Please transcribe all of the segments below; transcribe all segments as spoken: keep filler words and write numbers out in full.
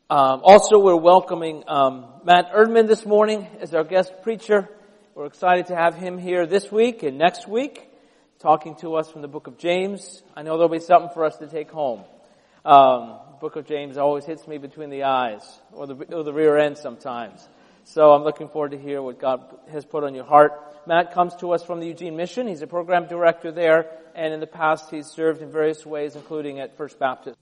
Um, also, we're welcoming um, Matt Erdman this morning as our guest preacher. We're excited to have him here this week and next week, talking to us from the book of James. I know there'll be something for us to take home. Um, the book of James always hits me between the eyes or the, or the rear end sometimes. So I'm looking forward to hear what God has put on your heart. Matt comes to us from the Eugene Mission. He's a program director there, and in the past he's served in various ways, including at First Baptist.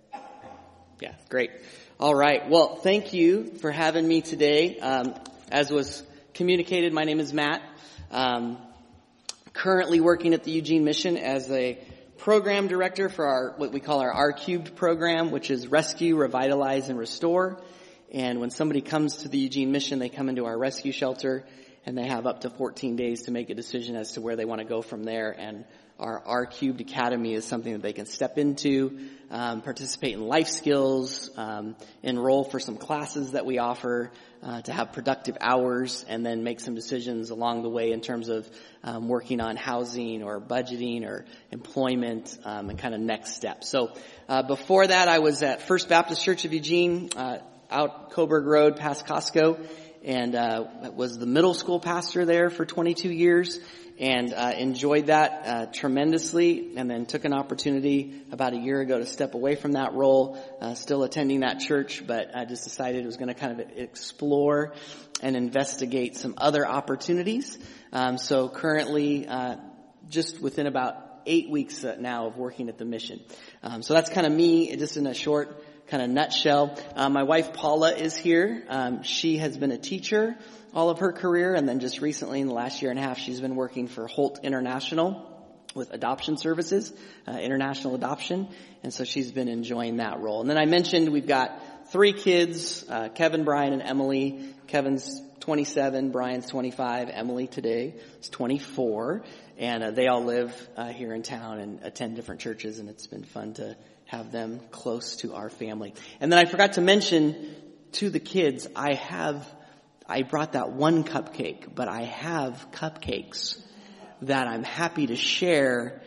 Yeah, great. All right. Well, thank you for having me today. Um, as was communicated, my name is Matt. Um, currently working at the Eugene Mission as a program director for our what we call our R Cubed program, which is Rescue, Revitalize, and Restore. And when somebody comes to the Eugene Mission, they come into our rescue shelter, and they have up to fourteen days to make a decision as to where they want to go from there. And our R Cubed Academy is something that they can step into, um, participate in life skills, um, enroll for some classes that we offer, uh, to have productive hours, and then make some decisions along the way in terms of um, working on housing or budgeting or employment, um, and kind of next steps. So uh, before that, I was at First Baptist Church of Eugene, uh, out Coburg Road past Costco, and uh, was the middle school pastor there for twenty-two years. And uh, enjoyed that uh, tremendously, and then took an opportunity about a year ago to step away from that role, uh, still attending that church, but I just decided it was going to kind of explore and investigate some other opportunities. Um, so currently, uh, just within about eight weeks uh, now of working at the mission. Um, so that's kind of me, just in a short kind of nutshell. Uh, my wife Paula is here. Um, she has been a teacher all of her career, and then just recently in the last year and a half, she's been working for Holt International with adoption services, uh, international adoption, and so she's been enjoying that role. And then I mentioned we've got three kids, uh, Kevin, Brian, and Emily. Kevin's twenty-seven, Brian's twenty-five, Emily today is twenty-four, and uh, they all live uh, here in town and attend different churches, and it's been fun to have them close to our family. And then I forgot to mention to the kids, I have I brought that one cupcake, but I have cupcakes that I'm happy to share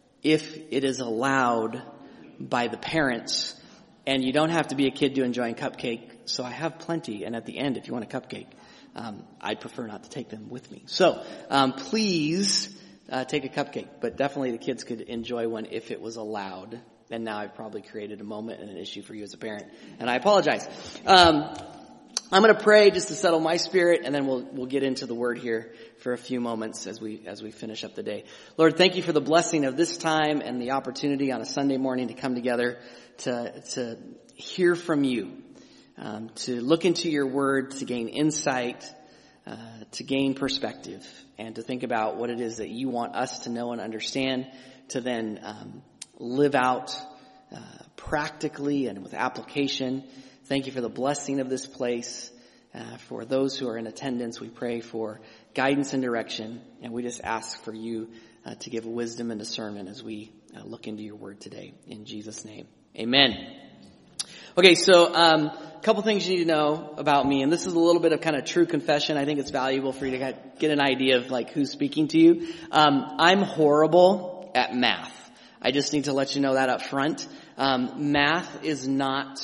if it is allowed by the parents. And you don't have to be a kid to enjoy a cupcake, so I have plenty. And at the end, if you want a cupcake, um, I'd prefer not to take them with me. So um, please uh, take a cupcake, but definitely the kids could enjoy one if it was allowed. And now I've probably created a moment and an issue for you as a parent, and I apologize. Um, I'm going to pray just to settle my spirit, and then we'll we'll get into the word here for a few moments as we as we finish up the day. Lord, thank you for the blessing of this time and the opportunity on a Sunday morning to come together to to hear from you, um, to look into your word, to gain insight, uh, to gain perspective, and to think about what it is that you want us to know and understand, to then um, live out uh, practically and with application. Thank you for the blessing of this place. Uh, for those who are in attendance, we pray for guidance and direction, and we just ask for you uh, to give wisdom and discernment as we uh, look into your word today. In Jesus' name, amen. Okay, so um, a couple things you need to know about me, and this is a little bit of kind of true confession. I think it's valuable for you to get an idea of like who's speaking to you. Um, I'm horrible at math. I just need to let you know that up front. Um, math is not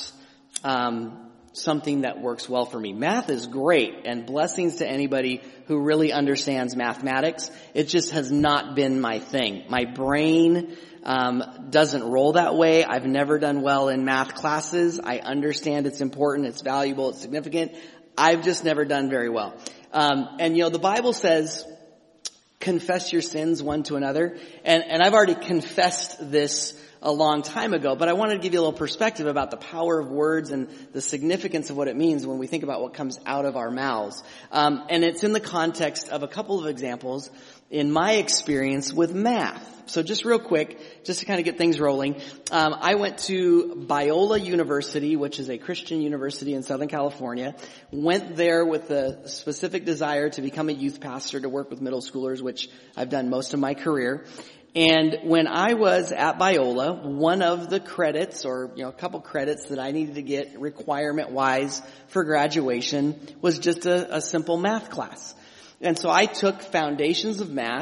Um, something that works well for me. Math is great, and blessings to anybody who really understands mathematics. It just has not been my thing. My brain um, doesn't roll that way. I've never done well in math classes. I understand it's important, it's valuable, it's significant. I've just never done very well. Um, and you know, the Bible says, confess your sins one to another. And, and I've already confessed this a long time ago, but I wanted to give you a little perspective about the power of words and the significance of what it means when we think about what comes out of our mouths. Um, and it's in the context of a couple of examples in my experience with math. So just real quick, just to kind of get things rolling, um, I went to Biola University, which is a Christian university in Southern California. Went there with a specific desire to become a youth pastor, to work with middle schoolers, which I've done most of my career. And when I was at Biola, one of the credits, or you know, a couple credits that I needed to get requirement-wise for graduation was just a, a simple math class. And so I took Foundations of Math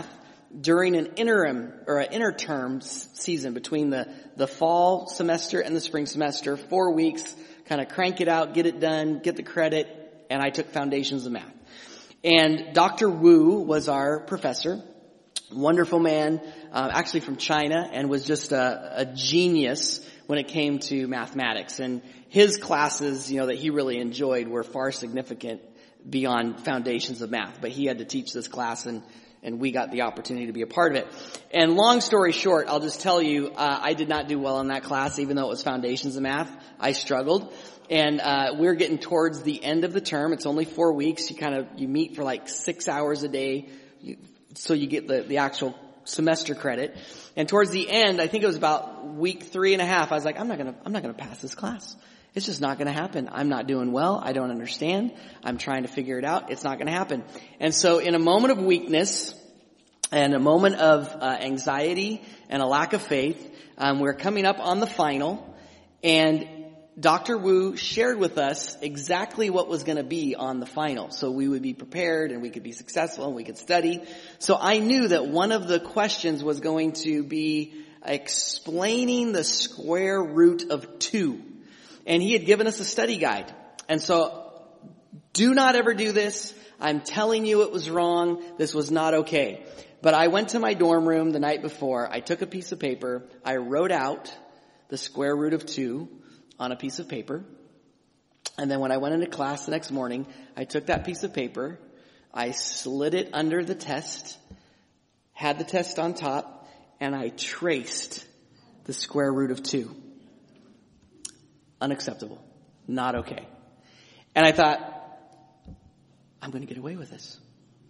during an interim or an interterm season between the, the fall semester and the spring semester, four weeks, kind of crank it out, get it done, get the credit, and I took Foundations of Math. And Doctor Wu was our professor, wonderful man, uh, actually from China, and was just a, a genius when it came to mathematics. And his classes, you know, that he really enjoyed were far significant beyond Foundations of Math. But he had to teach this class, and and we got the opportunity to be a part of it. And long story short, I'll just tell you, uh, I did not do well in that class, even though it was Foundations of Math. I struggled. And uh we're getting towards the end of the term. It's only four weeks. You kind of, you meet for like six hours a day, you, so you get the, the actual semester credit. And towards the end, I think it was about week three and a half, I was like, I'm not gonna, I'm not gonna pass this class. It's just not gonna happen. I'm not doing well. I don't understand. I'm trying to figure it out. It's not gonna happen. And so in a moment of weakness and a moment of uh, anxiety and a lack of faith, um, we're coming up on the final, and Doctor Wu shared with us exactly what was going to be on the final. So we would be prepared and we could be successful and we could study. So I knew that one of the questions was going to be explaining the square root of two. And he had given us a study guide. And so do not ever do this. I'm telling you it was wrong. This was not okay. But I went to my dorm room the night before. I took a piece of paper. I wrote out the square root of two on a piece of paper. And then when I went into class the next morning, I took that piece of paper, I slid it under the test, had the test on top, and I traced the square root of two. Unacceptable. Not okay. And I thought, I'm going to get away with this.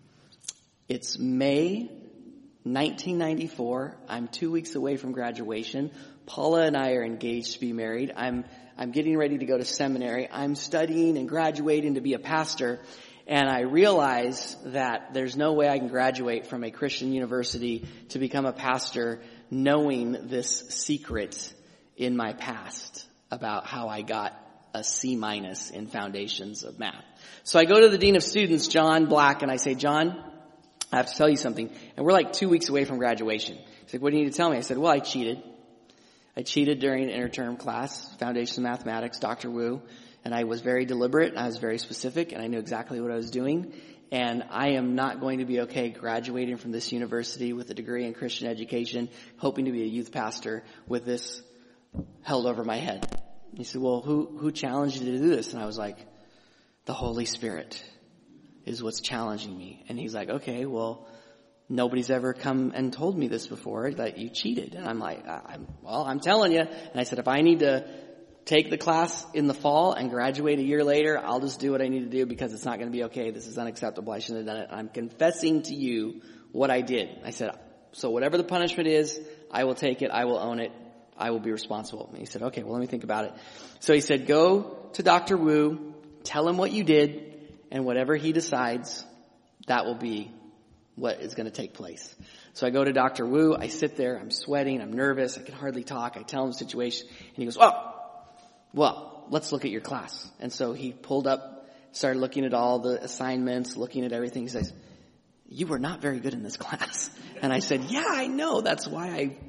It's May nineteen ninety-four. I'm two weeks away from graduation. Paula and I are engaged to be married. I'm I'm getting ready to go to seminary. I'm studying and graduating to be a pastor. And I realize that there's no way I can graduate from a Christian university to become a pastor knowing this secret in my past about how I got a C minus in Foundations of Math. So I go to the Dean of Students, John Black, and I say, John, I have to tell you something. And we're like two weeks away from graduation. He's like, what do you need to tell me? I said, well, I cheated. I cheated during an interterm class, Foundations of Mathematics, Doctor Wu, and I was very deliberate, and I was very specific, and I knew exactly what I was doing, and I am not going to be okay graduating from this university with a degree in Christian education, hoping to be a youth pastor with this held over my head. He said, well, who, who challenged you to do this? And I was like, the Holy Spirit is what's challenging me. And he's like, okay, well, nobody's ever come and told me this before, that you cheated. And I'm like, I'm, well, I'm telling you. And I said, if I need to take the class in the fall and graduate a year later, I'll just do what I need to do because it's not going to be okay. This is unacceptable. I shouldn't have done it. I'm confessing to you what I did. I said, so whatever the punishment is, I will take it. I will own it. I will be responsible. And he said, okay, well, let me think about it. So he said, go to Doctor Wu, tell him what you did, and whatever he decides, that will be what is going to take place. So I go to Doctor Wu. I sit there. I'm sweating. I'm nervous. I can hardly talk. I tell him the situation. And he goes, oh, well, let's look at your class. And so he pulled up, started looking at all the assignments, looking at everything. He says, you were not very good in this class. And I said, yeah, I know. That's why I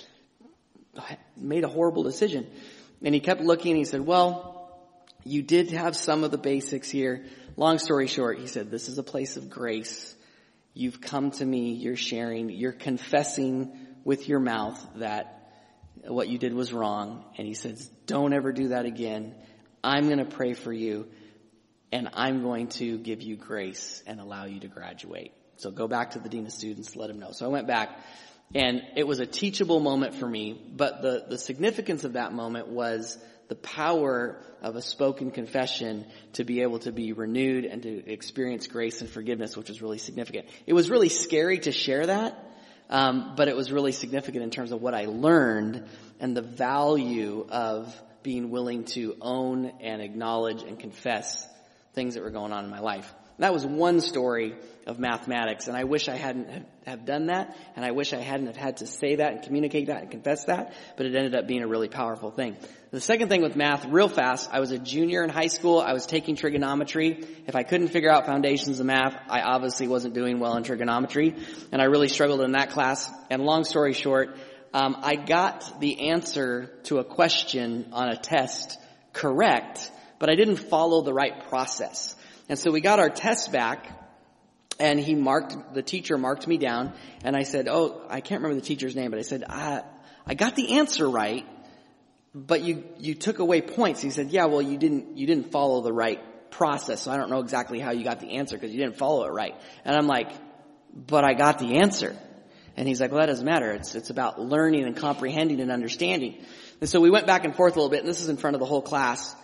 made a horrible decision. And he kept looking and he said, well, you did have some of the basics here. Long story short, he said, this is a place of grace. You've come to me, you're sharing, you're confessing with your mouth that what you did was wrong. And he says, don't ever do that again. I'm going to pray for you and I'm going to give you grace and allow you to graduate. So go back to the Dean of Students, let him know. So I went back and it was a teachable moment for me, but the, the significance of that moment was the power of a spoken confession to be able to be renewed and to experience grace and forgiveness, which was really significant. It was really scary to share that, um, but it was really significant in terms of what I learned and the value of being willing to own and acknowledge and confess things that were going on in my life. That was one story of mathematics, and I wish I hadn't have done that, and I wish I hadn't have had to say that and communicate that and confess that, but it ended up being a really powerful thing. The second thing with math, real fast, I was a junior in high school. I was taking trigonometry. If I couldn't figure out foundations of math, I obviously wasn't doing well in trigonometry, and I really struggled in that class. And long story short, um, I got the answer to a question on a test correct, but I didn't follow the right process. And so we got our test back, and he marked, the teacher marked me down, and I said, oh, I can't remember the teacher's name, but I said, I, I got the answer right, but you, you took away points. He said, yeah, well, you didn't, you didn't follow the right process, so I don't know exactly how you got the answer because you didn't follow it right. And I'm like, but I got the answer. And he's like, well, that doesn't matter. It's, it's about learning and comprehending and understanding. And so we went back and forth a little bit, and this is in front of the whole class.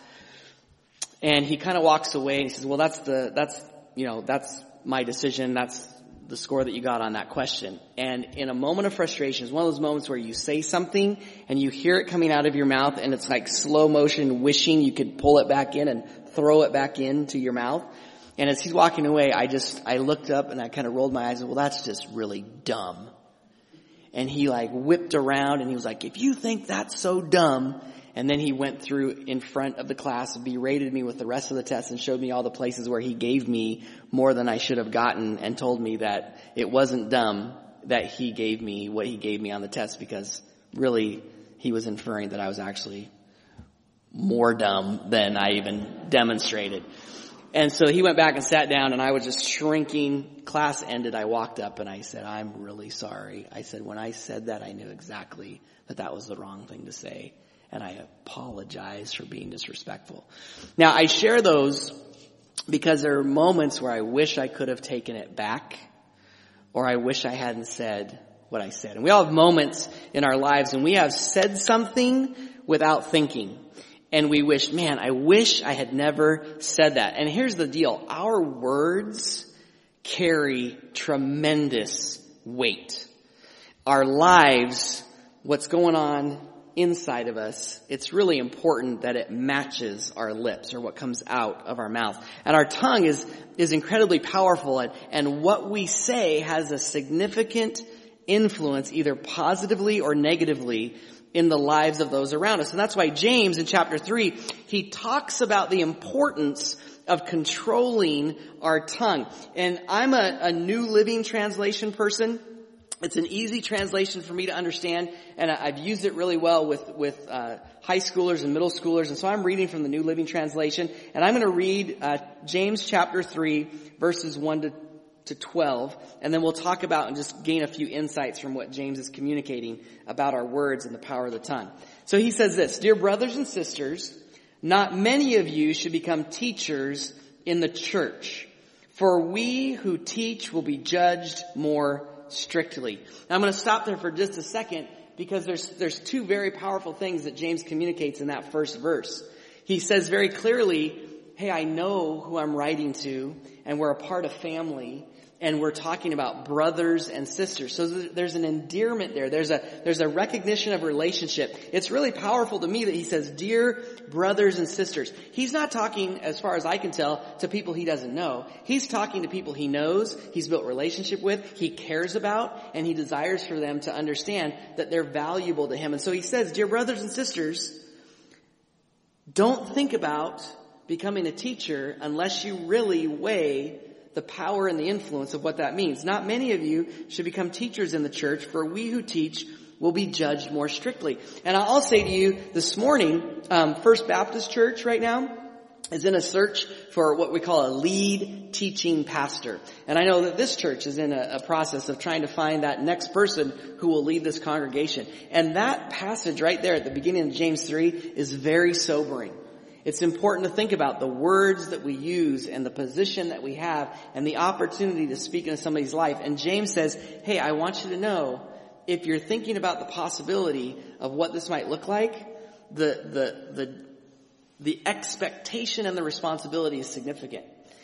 And he kind of walks away and he says, well, that's the, that's, you know, that's my decision. That's the score that you got on that question. And in a moment of frustration, it's one of those moments where you say something and you hear it coming out of your mouth and it's like slow motion wishing you could pull it back in and throw it back into your mouth. And as he's walking away, I just, I looked up and I kind of rolled my eyes and, well, that's just really dumb. And he like whipped around and he was like, if you think that's so dumb. And then he went through in front of the class and berated me with the rest of the test and showed me all the places where he gave me more than I should have gotten and told me that it wasn't dumb that he gave me what he gave me on the test, because really he was inferring that I was actually more dumb than I even demonstrated. And so he went back and sat down, and I was just shrinking. Class ended. I walked up and I said, I'm really sorry. I said, when I said that, I knew exactly that that was the wrong thing to say. And I apologize for being disrespectful. Now, I share those because there are moments where I wish I could have taken it back, or I wish I hadn't said what I said. And we all have moments in our lives when we have said something without thinking. And we wish, man, I wish I had never said that. And here's the deal. Our words carry tremendous weight. Our lives, what's going on inside of us, it's really important that it matches our lips, or what comes out of our mouth. And our tongue is, is incredibly powerful, and, and what we say has a significant influence, either positively or negatively, in the lives of those around us. And that's why James in chapter three, he talks about the importance of controlling our tongue. And I'm a, a New Living Translation person. It's an easy translation for me to understand, and I've used it really well with, with uh, high schoolers and middle schoolers. And so I'm reading from the New Living Translation, and I'm going to read uh, James chapter three, verses one to, to twelve, and then we'll talk about and just gain a few insights from what James is communicating about our words and the power of the tongue. So he says this, Dear brothers and sisters, not many of you should become teachers in the church, for we who teach will be judged more strictly. Now I'm going to stop there for just a second, because there's there's two very powerful things that James communicates in that first verse. He says very clearly, hey, I know who I'm writing to, and we're a part of family, and we're talking about brothers and sisters. So there's an endearment there. There's a there's a recognition of relationship. It's really powerful to me that he says, dear brothers and sisters. He's not talking, as far as I can tell, to people he doesn't know. He's talking to people he knows, he's built relationship with, he cares about, and he desires for them to understand that they're valuable to him. And so he says, dear brothers and sisters, don't think about becoming a teacher unless you really weigh the power and the influence of what that means. Not many of you should become teachers in the church, for we who teach will be judged more strictly. And I'll say to you this morning, um, First Baptist Church right now is in a search for what we call a lead teaching pastor. And I know that this church is in a, a process of trying to find that next person who will lead this congregation. And that passage right there at the beginning of James three is very sobering. It's important to think about the words that we use and the position that we have and the opportunity to speak into somebody's life. And James says, hey, I want you to know, if you're thinking about the possibility of what this might look like, the, the, the, the expectation and the responsibility is significant.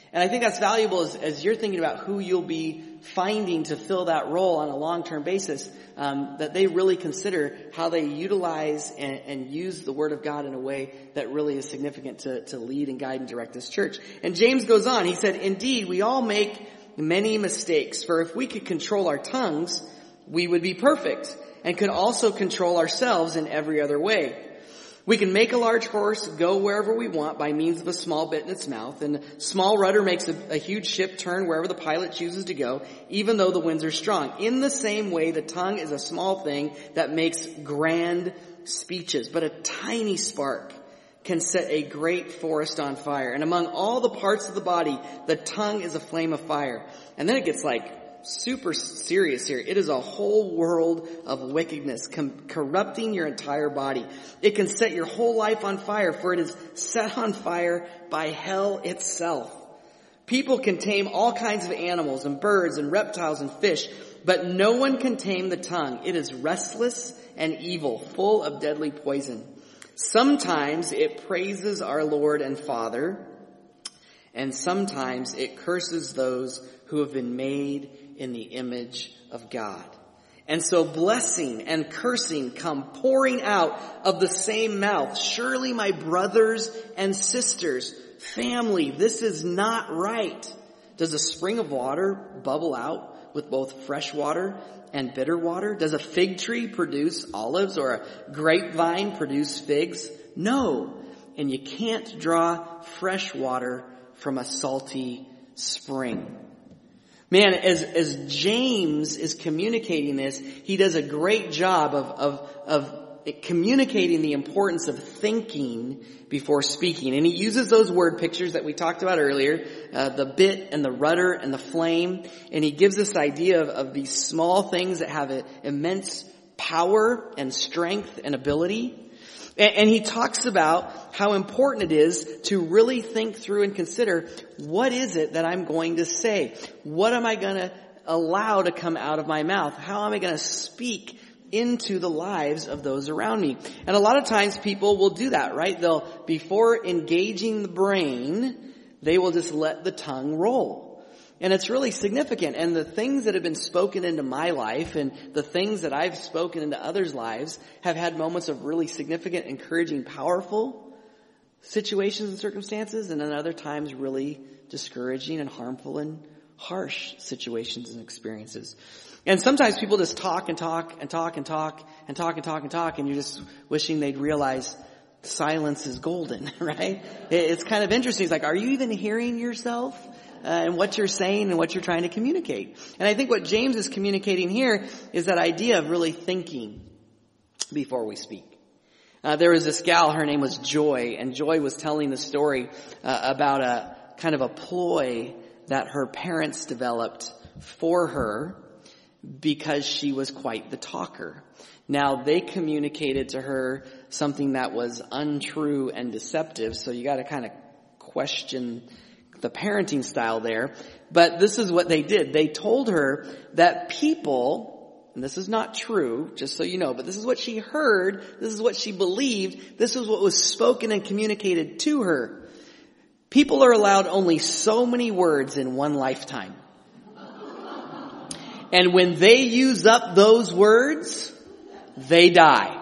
And I think that's valuable as, as you're thinking about who you'll be finding to fill that role on a long-term basis, um, that they really consider how they utilize and, and use the Word of God in a way that really is significant to, to lead and guide and direct this church. And James goes on, he said, "Indeed, we all make many mistakes, for if we could control our tongues, we would be perfect and could also control ourselves in every other way. We can make a large horse go wherever we want by means of a small bit in its mouth, and a small rudder makes a, a huge ship turn wherever the pilot chooses to go, even though the winds are strong. In the same way, the tongue is a small thing that makes grand speeches, but a tiny spark can set a great forest on fire. And among all the parts of the body, the tongue is a flame of fire." And then it gets like super serious here. It is a whole world of wickedness, com- corrupting your entire body. It can set your whole life on fire, for it is set on fire by hell itself. People can tame all kinds of animals and birds and reptiles and fish, but no one can tame the tongue. It is restless and evil, full of deadly poison. Sometimes it praises our Lord and Father, and sometimes it curses those who have been made in the image of God. And so blessing and cursing come pouring out of the same mouth. Surely, my brothers and sisters, family, this is not right. Does a spring of water bubble out with both fresh water and bitter water? Does a fig tree produce olives or a grapevine produce figs? No. And you can't draw fresh water from a salty spring. Man, as, as James is communicating this, he does a great job of, of, of communicating the importance of thinking before speaking. And he uses those word pictures that we talked about earlier, uh, the bit and the rudder and the flame. And he gives this idea of, of these small things that have a, immense power and strength and ability. And he talks about how important it is to really think through and consider, what is it that I'm going to say? What am I going to allow to come out of my mouth? How am I going to speak into the lives of those around me? And a lot of times people will do that, right? They'll, before engaging the brain, they will just let the tongue roll. And it's really significant. And the things that have been spoken into my life and the things that I've spoken into others' lives have had moments of really significant, encouraging, powerful situations and circumstances, and then other times really discouraging and harmful and harsh situations and experiences. And sometimes people just talk and talk and talk and talk and talk and talk and talk, and you're just wishing they'd realize silence is golden, right? It's kind of interesting. It's like, are you even hearing yourself? Uh, and what you're saying and what you're trying to communicate. And I think what James is communicating here is that idea of really thinking before we speak. Uh, there was this gal, her name was Joy, and Joy was telling the story uh, about a kind of a ploy that her parents developed for her because she was quite the talker. Now, they communicated to her something that was untrue and deceptive, so you got to kind of question the parenting style there. But this is what they did. They told her that people, and this is not true, just so you know, but this is what she heard, this is what she believed, this is what was spoken and communicated to her. People are allowed only so many words in one lifetime. And when they use up those words, they die.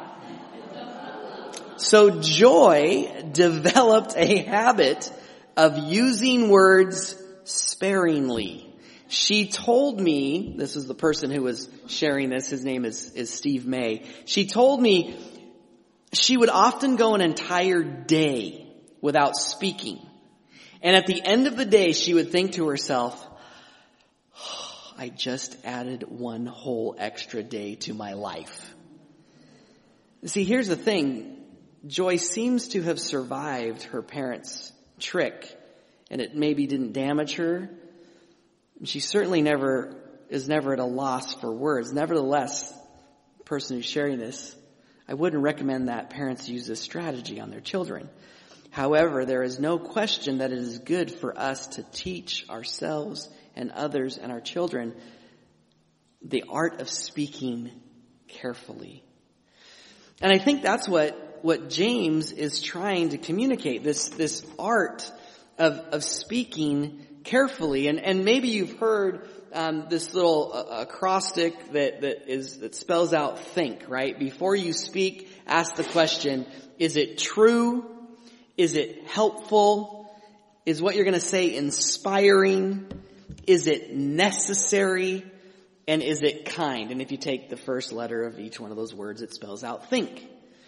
So Joy developed a habit of using words sparingly. She told me, this is the person who was sharing this, his name is, is Steve May. She told me she would often go an entire day without speaking. And at the end of the day, she would think to herself, oh, I just added one whole extra day to my life. See, here's the thing. Joy seems to have survived her parents' trick, and it maybe didn't damage her. She certainly never is never at a loss for words. Nevertheless, the person who's sharing this, I wouldn't recommend that parents use this strategy on their children. However, there is no question that it is good for us to teach ourselves and others and our children the art of speaking carefully. And I think that's what, what James is trying to communicate, this, this art of, of speaking carefully. And, and maybe you've heard um, this little uh, acrostic that, that is that spells out think, right? Before you speak, ask the question, is it true? Is it helpful? Is what you're going to say inspiring? Is it necessary? And is it kind? And if you take the first letter of each one of those words, it spells out think.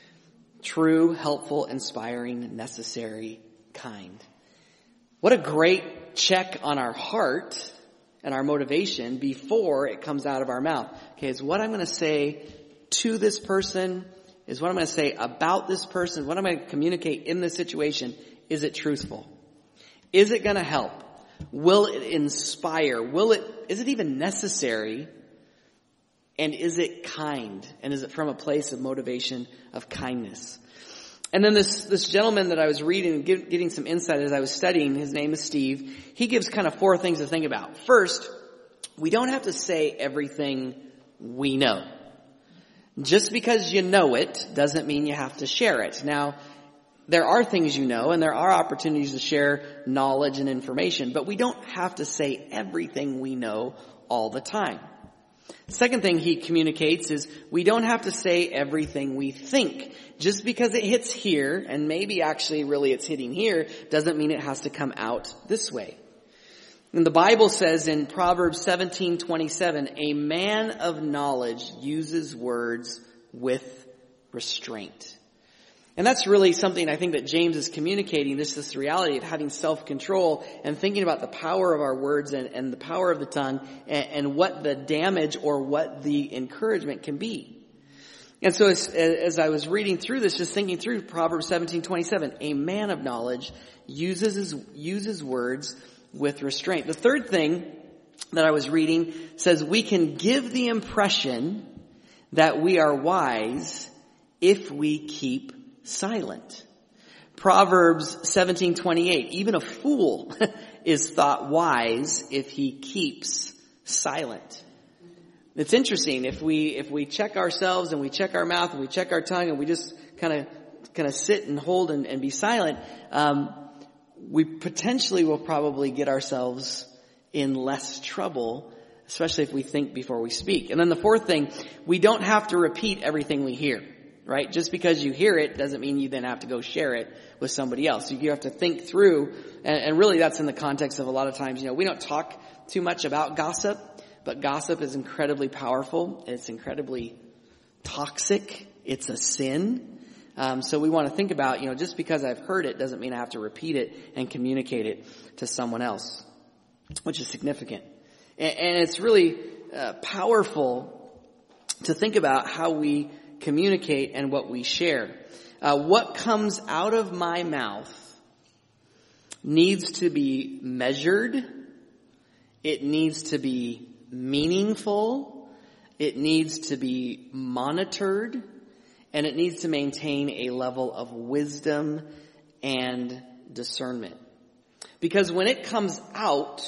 True, helpful, inspiring, necessary, kind. What a great check on our heart and our motivation before it comes out of our mouth. Okay, is what I'm going to say to this person, is what I'm going to say about this person, what I'm going to communicate in this situation, is it truthful? Is it going to help? Will it inspire? Will it, is it even necessary? And is it kind? And is it from a place of motivation of kindness? And then this, this gentleman that I was reading and get, getting some insight as I was studying, his name is Steve, he gives kind of four things to think about. First, we don't have to say everything we know. Just because you know it doesn't mean you have to share it. Now, there are things you know, and there are opportunities to share knowledge and information, but we don't have to say everything we know all the time. Second thing he communicates is we don't have to say everything we think. Just because it hits here, and maybe actually really it's hitting here, doesn't mean it has to come out this way. And the Bible says in Proverbs seventeen twenty-seven, a man of knowledge uses words with restraint. And that's really something I think that James is communicating, this this reality of having self-control and thinking about the power of our words and, and the power of the tongue and, and what the damage or what the encouragement can be. And so as, as I was reading through this, just thinking through Proverbs seventeen twenty-seven, a man of knowledge uses his, uses words with restraint. The third thing that I was reading says we can give the impression that we are wise if we keep silent. Proverbs seventeen twenty-eight, even a fool is thought wise if he keeps silent. It's interesting, if we if we check ourselves and we check our mouth and we check our tongue and we just kind of kind of sit and hold and, and be silent, um, we potentially will probably get ourselves in less trouble, especially if we think before we speak. And then the fourth thing, we don't have to repeat everything we hear. Right? Just because you hear it doesn't mean you then have to go share it with somebody else. You have to think through, and, and really that's in the context of a lot of times, you know, we don't talk too much about gossip, but gossip is incredibly powerful. It's incredibly toxic. It's a sin. Um, so we want to think about, you know, just because I've heard it doesn't mean I have to repeat it and communicate it to someone else, which is significant. And, and it's really uh, powerful to think about how we communicate and what we share. Uh, what comes out of my mouth needs to be measured. It needs to be meaningful. It needs to be monitored. And it needs to maintain a level of wisdom and discernment. Because when it comes out,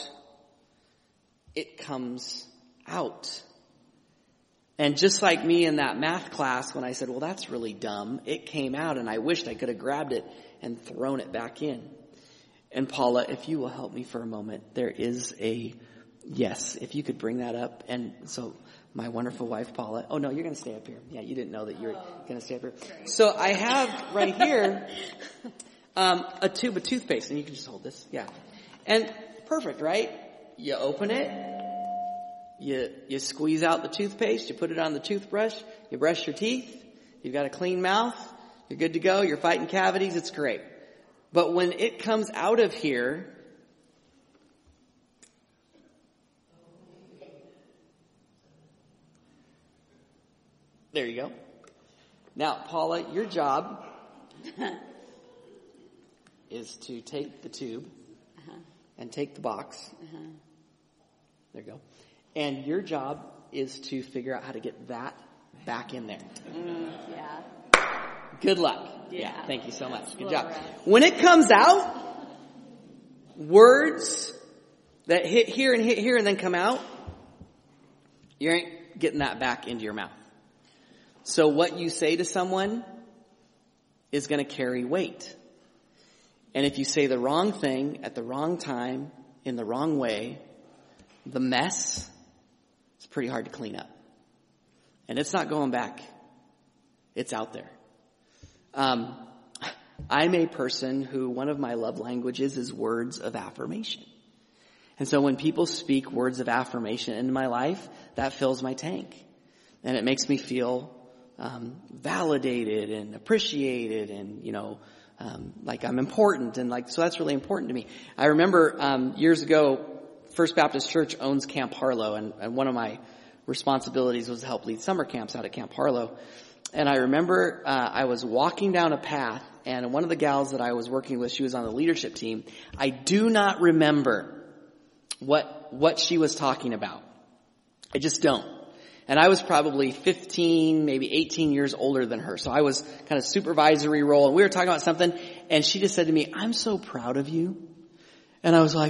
it comes out. And just like me in that math class, when I said, well, that's really dumb, it came out and I wished I could have grabbed it and thrown it back in. And Paula, if you will help me for a moment, there is a yes, if you could bring that up. And so my wonderful wife, Paula, oh no, you're going to stay up here. Yeah, you didn't know that you were going to stay up here. So I have right here um, a tube of toothpaste, and you can just hold this. Yeah. And perfect, right? You open it. You, you squeeze out the toothpaste, you put it on the toothbrush, you brush your teeth, you've got a clean mouth, you're good to go, you're fighting cavities, it's great. But when it comes out of here, there you go. Now, Paula, your job is to take the tube uh-huh. and take the box. Uh-huh. There you go. And your job is to figure out how to get that back in there. Mm, yeah. Good luck. Yeah. yeah thank you so much. Good Slow job. around. When it comes out, words that hit here and hit here and then come out, you ain't getting that back into your mouth. So what you say to someone is going to carry weight. And if you say the wrong thing at the wrong time, in the wrong way, the mess is pretty hard to clean up. And it's not going back. It's out there. Um, I'm a person who one of my love languages is words of affirmation. And so when people speak words of affirmation into my life, that fills my tank. And it makes me feel um, validated and appreciated and, you know, um, like I'm important. And like, so that's really important to me. I remember um, years ago, First Baptist Church owns Camp Harlow. And, and one of my responsibilities was to help lead summer camps out at Camp Harlow. And I remember uh, I was walking down a path, and one of the gals that I was working with, she was on the leadership team. I do not remember what what she was talking about. I just don't. And I was probably fifteen, maybe eighteen years older than her. So I was kind of supervisory role, and we were talking about something, and she just said to me, "I'm so proud of you." And I was like,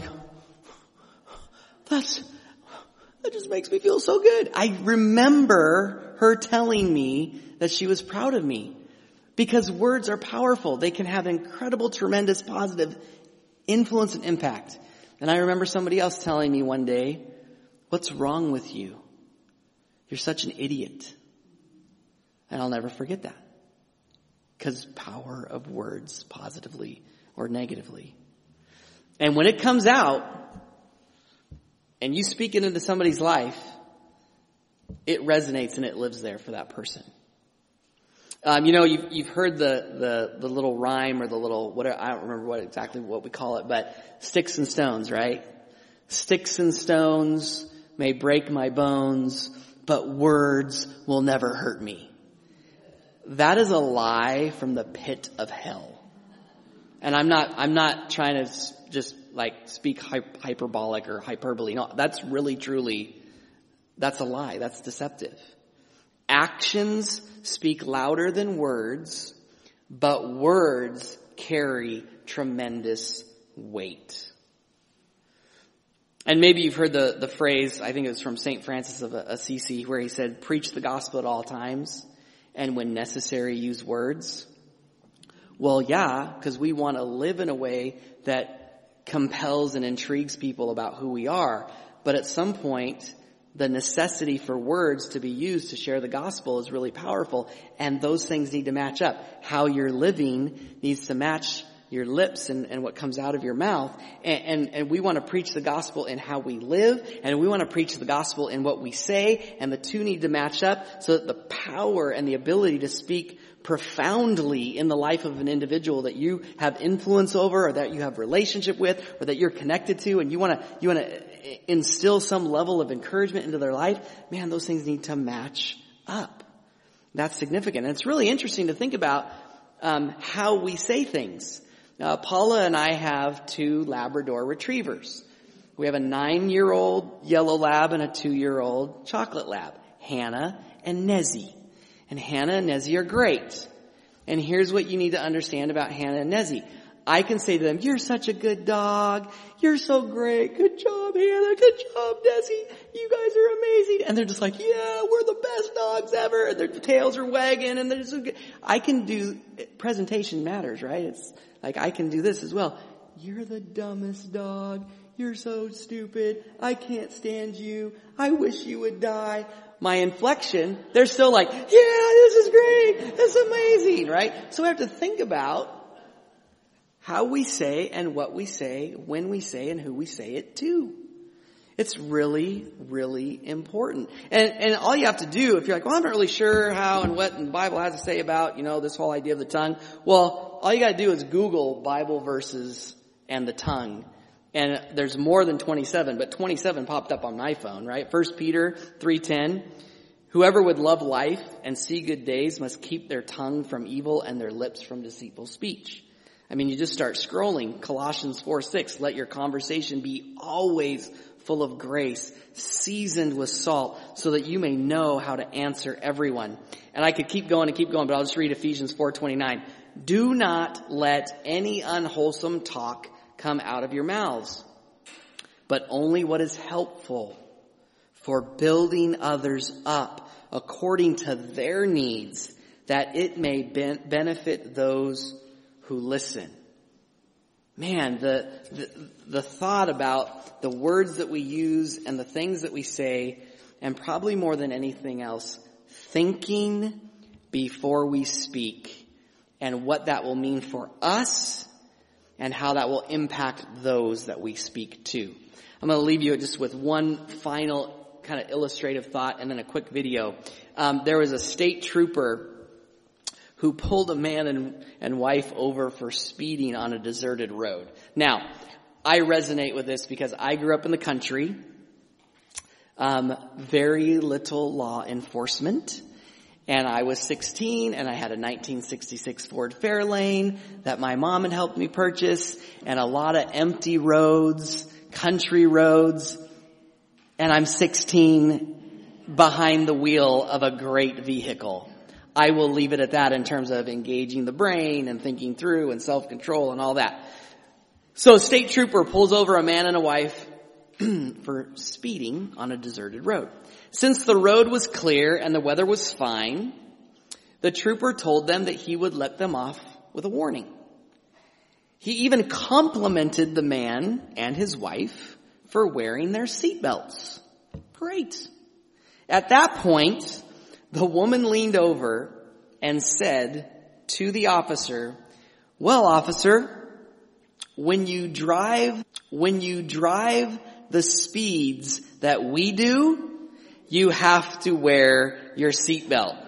that's, that just makes me feel so good. I remember her telling me that she was proud of me. Because words are powerful. They can have incredible, tremendous, positive influence and impact. And I remember somebody else telling me one day, "What's wrong with you? You're such an idiot." And I'll never forget that. Because power of words, positively or negatively. And when it comes out, and you speak it into somebody's life, it resonates and it lives there for that person. Um, you know, you've, you've heard the, the, the little rhyme or the little, whatever, I don't remember what exactly what we call it, but sticks and stones, right? Sticks and stones may break my bones, but words will never hurt me. That is a lie from the pit of hell. And I'm not, I'm not trying to just like speak hyperbolic or hyperbole. No, that's really, truly, that's a lie. That's deceptive. Actions speak louder than words, but words carry tremendous weight. And maybe you've heard the, the phrase, I think it was from Saint Francis of Assisi, where he said, "Preach the gospel at all times, and when necessary, use words." Well, yeah, because we want to live in a way that compels and intrigues people about who we are. But at some point, the necessity for words to be used to share the gospel is really powerful. And those things need to match up. How you're living needs to match your lips and, and what comes out of your mouth. And, and, and we want to preach the gospel in how we live. And we want to preach the gospel in what we say. And the two need to match up so that the power and the ability to speak profoundly in the life of an individual that you have influence over or that you have relationship with or that you're connected to, and you want to you want to instill some level of encouragement into their life, man, those things need to match up. That's significant. And it's really interesting to think about um, how we say things. Now, Paula and I have two Labrador retrievers. We have a nine-year-old yellow lab and a two-year-old chocolate lab, Hannah and Nezzy. And Hannah and Nezzy are great. And here's what you need to understand about Hannah and Nezzy. I can say to them, "You're such a good dog. You're so great. Good job, Hannah. Good job, Nezzy. You guys are amazing." And they're just like, "Yeah, we're the best dogs ever." And their tails are wagging and they're so good. I can do, presentation matters, right? It's like I can do this as well. "You're the dumbest dog. You're so stupid. I can't stand you. I wish you would die." My inflection, they're still like, "Yeah, this is great. That's amazing," right? So we have to think about how we say and what we say, when we say and who we say it to. It's really, really important. And, and all you have to do, if you're like, "Well, I'm not really sure how and what the Bible has to say about, you know, this whole idea of the tongue." Well, all you got to do is Google Bible verses and the tongue. And there's more than twenty-seven, but twenty-seven popped up on my phone, right? First Peter three ten. "Whoever would love life and see good days must keep their tongue from evil and their lips from deceitful speech." I mean, you just start scrolling. Colossians four six. "Let your conversation be always full of grace, seasoned with salt, so that you may know how to answer everyone." And I could keep going and keep going, but I'll just read Ephesians four twenty-nine. "Do not let any unwholesome talk come out of your mouths, but only what is helpful for building others up according to their needs, that it may ben- benefit those who listen." man, the, the, the thought about the words that we use and the things that we say, and probably more than anything else, thinking before we speak, and what that will mean for us and how that will impact those that we speak to. I'm going to leave you just with one final kind of illustrative thought and then a quick video. Um, there was a state trooper who pulled a man and, and wife over for speeding on a deserted road. Now, I resonate with this because I grew up in the country. Um, very little law enforcement. And I was sixteen, and I had a nineteen sixty-six Ford Fairlane that my mom had helped me purchase, and a lot of empty roads, country roads, and I'm sixteen behind the wheel of a great vehicle. I will leave it at that in terms of engaging the brain and thinking through and self-control and all that. So a state trooper pulls over a man and a wife for speeding on a deserted road. Since the road was clear and the weather was fine, the trooper told them that he would let them off with a warning. He even complimented the man and his wife for wearing their seatbelts. Great. At that point, the woman leaned over and said to the officer, "Well, officer, when you drive, when you drive the speeds that we do, you have to wear your seatbelt."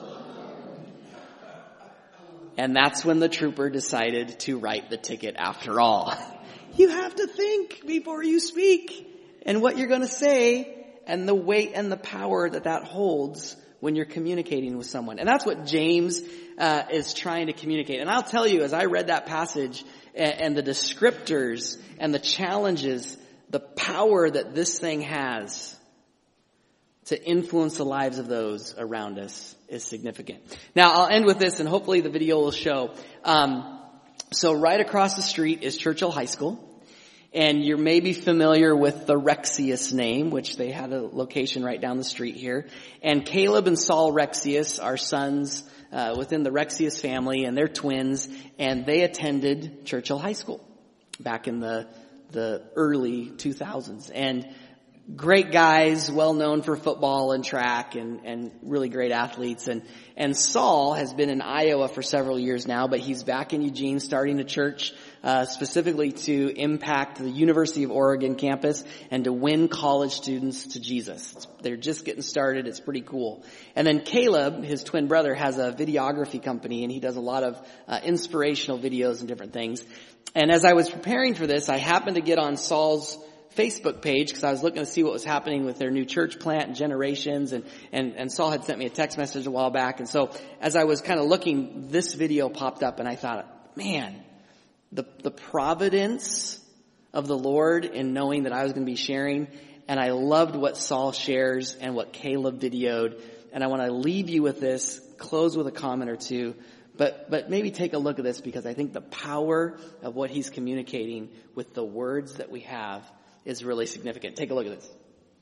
And that's when the trooper decided to write the ticket after all. You have to think before you speak and what you're going to say and the weight and the power that that holds when you're communicating with someone. And that's what James uh, is trying to communicate. And I'll tell you, as I read that passage and, and the descriptors and the challenges, the power that this thing has to influence the lives of those around us is significant. Now, I'll end with this, and hopefully the video will show. Um, so right across the street is Churchill High School. And you're maybe familiar with the Rexius name, which they had a location right down the street here. And Caleb and Saul Rexius are sons uh, within the Rexius family, and they're twins, and they attended Churchill High School back in the the early two thousands. And great guys, well known for football and track, and, and really great athletes. And, and Saul has been in Iowa for several years now, but he's back in Eugene starting a church uh, specifically to impact the University of Oregon campus and to win college students to Jesus. It's, they're just getting started. It's pretty cool. And then Caleb, his twin brother, has a videography company, and he does a lot of uh, inspirational videos and different things. And as I was preparing for this, I happened to get on Saul's Facebook page because I was looking to see what was happening with their new church plant and generations, and, and, and Saul had sent me a text message a while back. And so as I was kind of looking, this video popped up, and I thought, man, the, the providence of the Lord in knowing that I was going to be sharing. And I loved what Saul shares and what Caleb videoed. And I want to leave you with this, close with a comment or two. But, but maybe take a look at this, because I think the power of what he's communicating with the words that we have is really significant. Take a look at this.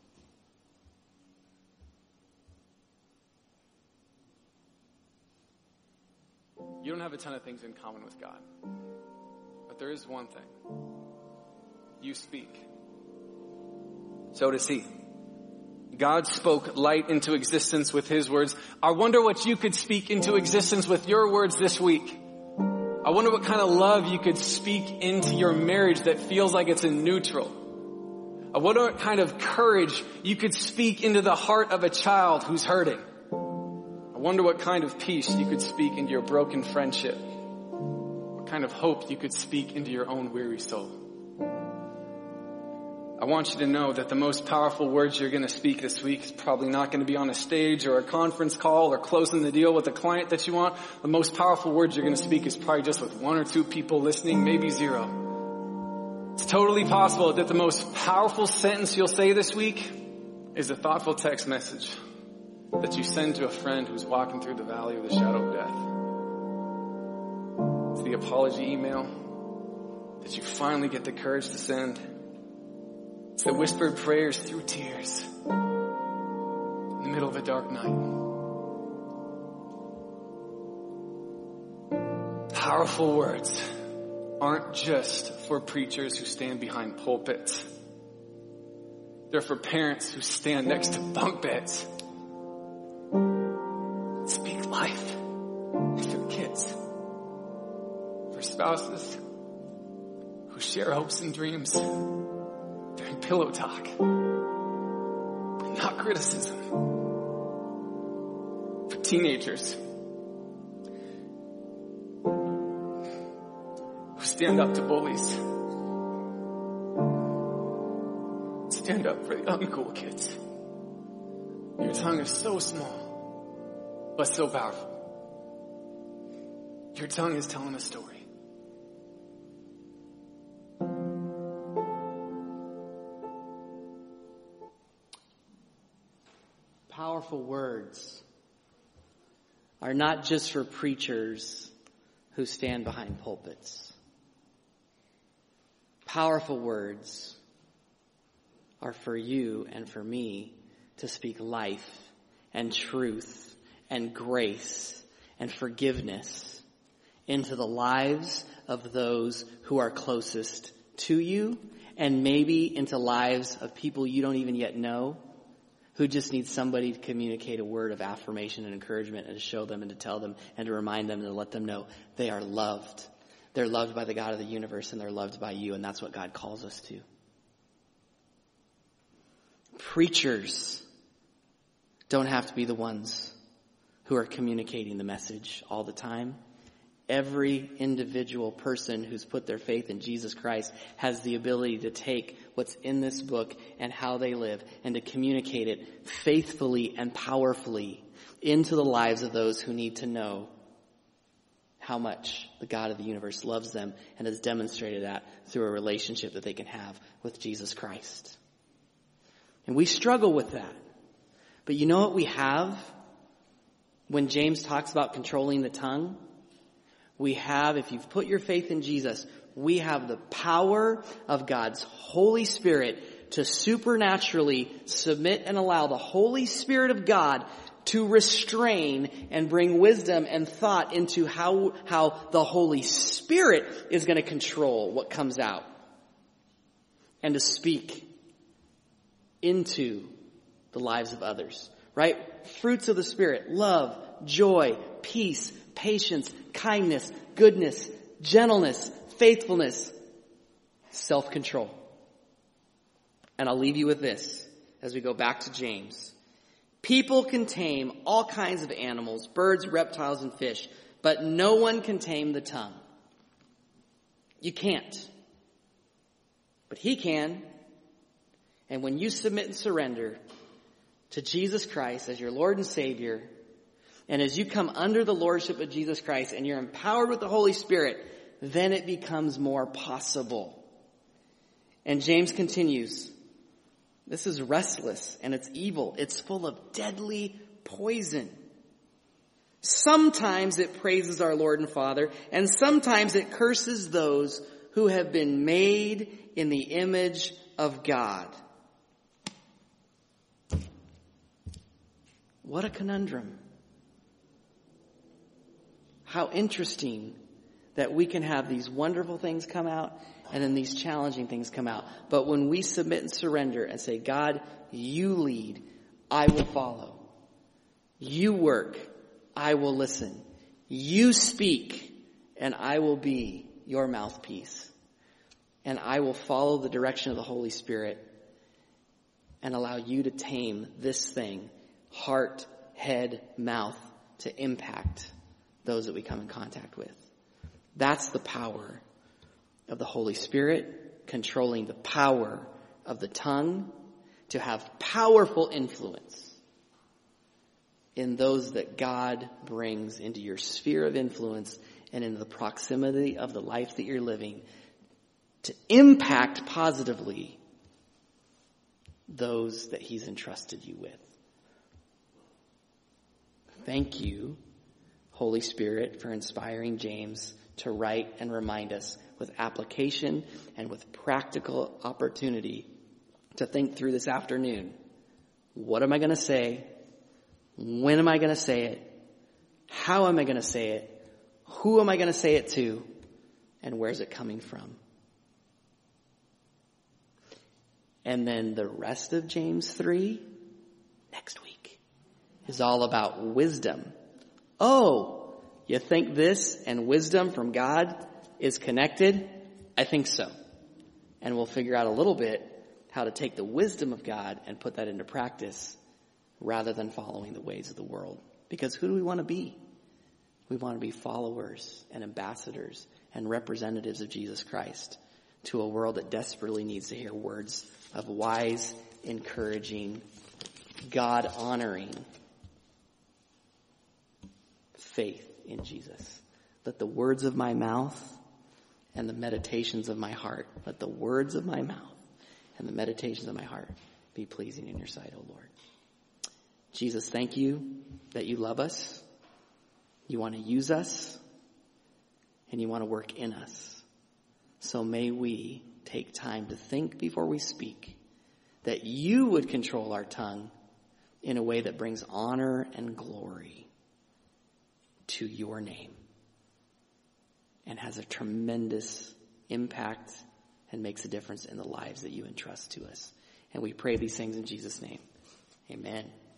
You don't have a ton of things in common with God, but there is one thing. You speak. So does he. God spoke light into existence with his words. I wonder what you could speak into existence with your words this week. I wonder what kind of love you could speak into your marriage that feels like it's in neutral. I wonder what kind of courage you could speak into the heart of a child who's hurting. I wonder what kind of peace you could speak into your broken friendship. What kind of hope you could speak into your own weary soul. I want you to know that the most powerful words you're going to speak this week is probably not going to be on a stage or a conference call or closing the deal with a client that you want. The most powerful words you're going to speak is probably just with one or two people listening, maybe zero. It's totally possible that the most powerful sentence you'll say this week is a thoughtful text message that you send to a friend who's walking through the valley of the shadow of death. It's the apology email that you finally get the courage to send. It's the whispered prayers through tears in the middle of a dark night. Powerful words aren't just for preachers who stand behind pulpits. They're for parents who stand next to bunk beds. Speak life into the kids. For spouses who share hopes and dreams during pillow talk, not criticism. For teenagers who stand up to bullies. Stand up for the uncool kids. Your tongue is so small, but so powerful. Your tongue is telling a story. Powerful words are not just for preachers who stand behind pulpits. Powerful words are for you and for me to speak life and truth and grace and forgiveness into the lives of those who are closest to you, and maybe into lives of people you don't even yet know, who just need somebody to communicate a word of affirmation and encouragement and to show them and to tell them and to remind them and to let them know they are loved. They're loved by the God of the universe, and they're loved by you, and that's what God calls us to. Preachers don't have to be the ones who are communicating the message all the time. Every individual person who's put their faith in Jesus Christ has the ability to take what's in this book and how they live and to communicate it faithfully and powerfully into the lives of those who need to know how much the God of the universe loves them and has demonstrated that through a relationship that they can have with Jesus Christ. And we struggle with that. But you know what we have when James talks about controlling the tongue? We have, if you've put your faith in Jesus, we have the power of God's Holy Spirit to supernaturally submit and allow the Holy Spirit of God to restrain and bring wisdom and thought into how, how the Holy Spirit is going to control what comes out. And to speak into the lives of others, right? Fruits of the Spirit: love, joy, peace, patience, kindness, goodness, gentleness, faithfulness, self-control. And I'll leave you with this as we go back to James. People can tame all kinds of animals, birds, reptiles, and fish, but no one can tame the tongue. You can't. But he can. And when you submit and surrender to Jesus Christ as your Lord and Savior, and as you come under the lordship of Jesus Christ and you're empowered with the Holy Spirit, then it becomes more possible. And James continues, this is restless and it's evil. It's full of deadly poison. Sometimes it praises our Lord and Father, and sometimes it curses those who have been made in the image of God. What a conundrum. How interesting that we can have these wonderful things come out and then these challenging things come out. But when we submit and surrender and say, God, you lead, I will follow. You work, I will listen. You speak, and I will be your mouthpiece. And I will follow the direction of the Holy Spirit and allow you to tame this thing, heart, head, mouth, to impact those that we come in contact with. That's the power of the Holy Spirit controlling the power of the tongue to have powerful influence in those that God brings into your sphere of influence and into the proximity of the life that you're living to impact positively those that he's entrusted you with. Thank you, Holy Spirit, for inspiring James to write and remind us with application and with practical opportunity to think through this afternoon. What am I going to say? When am I going to say it? How am I going to say it? Who am I going to say it to? And where's it coming from? And then the rest of James three, next week, is all about wisdom. Oh, you think this and wisdom from God is connected? I think so. And we'll figure out a little bit how to take the wisdom of God and put that into practice rather than following the ways of the world. Because who do we want to be? We want to be followers and ambassadors and representatives of Jesus Christ to a world that desperately needs to hear words of wise, encouraging, God-honoring faith in Jesus. Let the words of my mouth and the meditations of my heart, let the words of my mouth and the meditations of my heart be pleasing in your sight, O Lord. Jesus, thank you that you love us. You want to use us, and you want to work in us. So may we take time to think before we speak, that you would control our tongue in a way that brings honor and glory to your name and has a tremendous impact and makes a difference in the lives that you entrust to us. And we pray these things in Jesus' name. Amen.